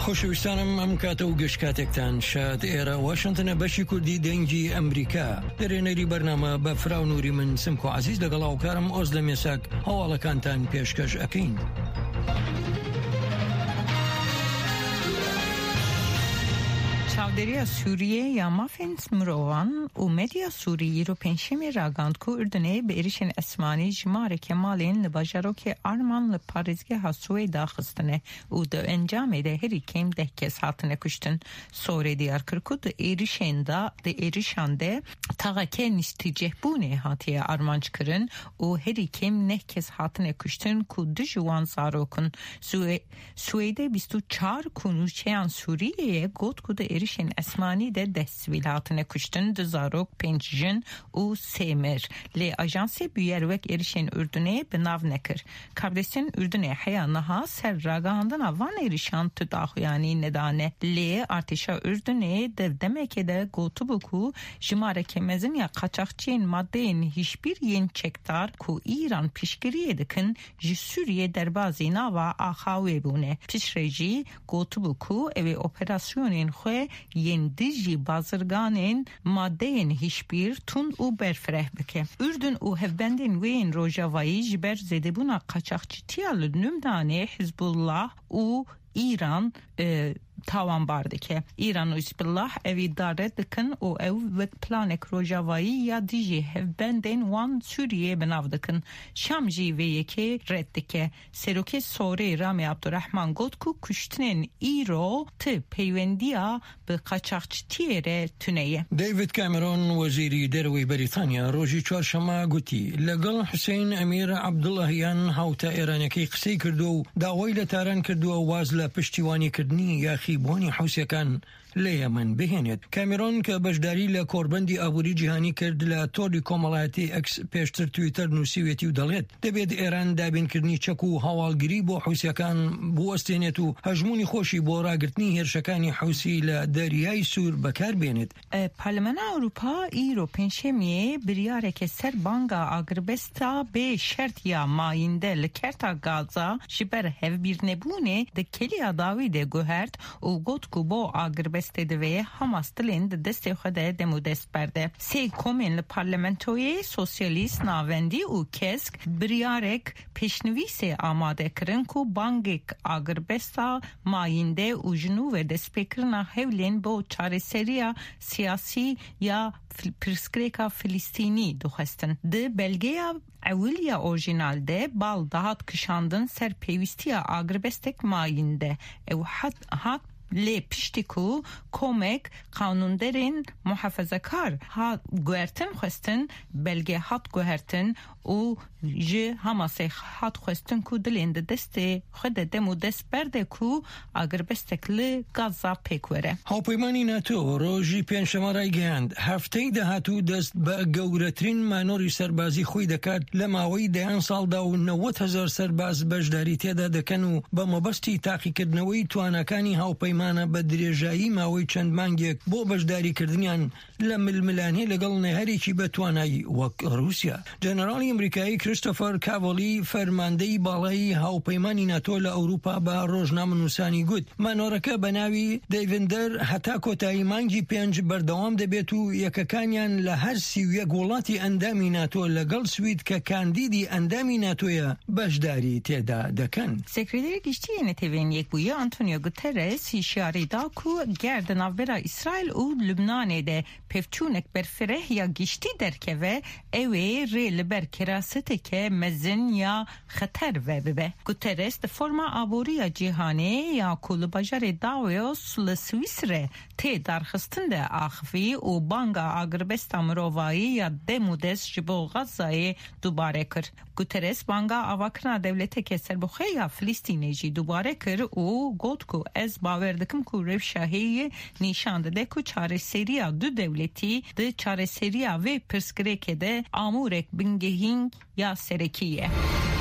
خۆشەویستانم ئەم کاتە و گەشتکاتێکتان شاد ئێرە واشنتنە بەشی کوردی دەنگی ئەمریکا دەرێنەری بەرنامە بە فراونوری من سمکۆ عزیز لەگەڵ هاوکارم ئۆز لە مێساک هەواڵەکانتان پێشکەش ئەکەین. چاودێریە سووریە یا مافێنس مرۆڤان و مێدیا سووری رو پێنجشەمێ راگەاند کو ئوردنێ بە ئێریشên ئەسمانی ژمارێکی ماڵên li bajarokê Arman li parêzgeha Swê daxistine û di encamê de herî kêm 10 kes hatine kuştin. Sorê diyar kir ku di êrişan de taxeke nîştîcehbûnê hatiye armançkirin û herî kêm 9 kes hatine kuştin ku du ji wan zarokun. Swêdê 24 kunûçeyan Sûriyeyê got ku di êrişên esmanî de 10 sivîl hatine kuştin, 2 zarok, 5 jin û 3 mir. Lê ajansê bûyer wek êrişên Ürdünê bi nav nekir. Kardeşên Ürdünê heya niha ser ragihandina van êrişan tu daxuyanî nedane. Lê artêşa Ürdünê dev demekê de gotibû ku jimareke mezin ya qaçaxçiyên maddeyên hişbir yên çekdar ku İran piştgiriyê dikin ji Sûriyê derbasî nava Axawê bûne. Piştre jî gotibû ku evê operasyonên xwe yên dijî bazirganên maddeyên hişbir tund û berfireh bike. Ürdün û hevbendên wê yên Rojavayî ji ber zêdebûna qaçaxçîtiya li Lübnanê Hizbullah û İran tawanbar dike. İran û Hizbullah evî daret dikin û ew wek planek Rojavayî ya dijî hevbendên wan Sûriyê bi nav dikin. Şam jî vê yekê red dike. Serokê Sorê Ramê Abdurrahman got ku kuştinên îro ti peywendiya bi qaçaxçîtiyê re tuneye. David Cameron وەزیری دەرەوەی بەریتانیا ڕۆژی چوارشەممە گوتی لەگەڵ حوسێن ئەمیر عەبدوڵڵاهیان هاوتە ئێرانەکەی قسەی کردو و داوای لە تاران کردووە واز لە پشتیوانیکردنی یاخیبوونی حوسەکان لە یەمەن بهێنێت. کامێرۆن کە بەشداری لە کۆربەندی ئابووری جیهانی کرد لە تۆری کۆمەڵایەتی ئەکس پێشتر تویتەر نووسیوێتی و دەڵێت دەبێت ئێران دابینکردنی چەک و هەواڵگری بۆ حوسەکان بوەستێنێت و هەژمونی خۆشی بۆ ڕاگرتنی هێرشەکانی حوسی لە دەریای سوور بەکار بێنێت. پارلمانا ئەوروپا ئیرۆ پێنجشەمێ بریارێکی سەر بانگا ئاگربەستا بێ شەرت یا مایندە لە کەرتا گازا ji ber hevbîrnebûnê di keliya dawî de guhert û got ku bo agrbestê divê Hamas dilên di destê xwe de demûdest berde. Sê komên li parlamentoyê sosyalîst, navendî û kesk biryarek pêşnivîsê amade kirin ku bangek agrbesta mayînde û ji nû ve destpêkirina hewlên bo çareseriya siyasî ya pirsgirêka Filîstînî dixwestin. Di belgeya ewiliya orjinal de bal dahat kişandin ser pêwîstiya agrbestek mayînde. Ew hat lê piştî ku komek qanûnderên muhafezekar hat guhertin xwestin belge hat guhertin û ji Hamasê hat xwestin ku dilên di destê xwe de dem û dest berde ku agrbestek li Gaza pêk were. هاوپەیمانی ناتۆ ڕۆژی پێنجشەممە ڕایگەیاند هەفتەی داهاتوو دەست بە گەورەترین مانۆری سەربازی خۆی دەکات لە ماوەی 10 ساڵدا و 90,000 سەرباز بەشداری تێدا دەکەن و بە مەبەستی تاقیکردنەوەی توانەکانی هاوپەیمانە بە درێژایی ماوەی چەند مانگێک بۆ بەشداریکردنیان لە ململانەی لەگەڵ نەهەرێکی بە توانایی وەک رووسیا. جەنەراڵی ئەمریکایی کریستۆفەر کاڤۆلی فەرماندەی باڵای هاوپەیمانی ناتۆ لە ئەوروپا بە ڕۆژنامەنووسانی گوت مانۆرەکە بە ناوی دەیڤندەر هەتا کۆتایی مانگی 5 بەردەوام دەبێت و یەکەکانیان لە هەر 31 وڵاتی ئەندامی ناتۆ لەگەڵ سوید کە کاندیدی ئەندامی ناتۆیە بەشداری تێدا دەکەن. سکرتێری گشتی نەتێڤین یەکبوویە ئەنتۆنیۆ گوتەرێس هیشیاری da ku ger di navbera İsrail û Lübnanê de pevçûnek berfireh ya giştî derkeve ew ê rê li ber keraseteke mezin ya xeter ve bibe. Guterres di forma aboriya cîhanê ya ku li bajarê Davos li Swîsrê tê darxistin de axivî û banga agrbesta mirovayî ya dem û dest ji bo Gazayê dubare kir. Guterres banga avakirina devleteke serbixwe ya Filîstînê jî dubare kir û got ku ez bawer dikim ku revşaheyê nîşan dide ku çareseriya du devletî di çareseriya vê pirsgirêkê de amûrek bingehîn ya serekî ye.